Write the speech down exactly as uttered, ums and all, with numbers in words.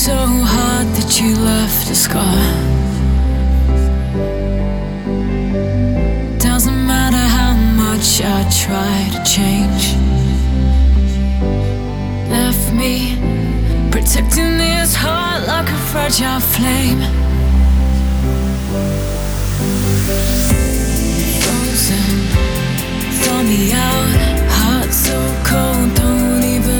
so hard that you left a scar. Doesn't matter how much I try to change. Left me protecting this heart like a fragile flame.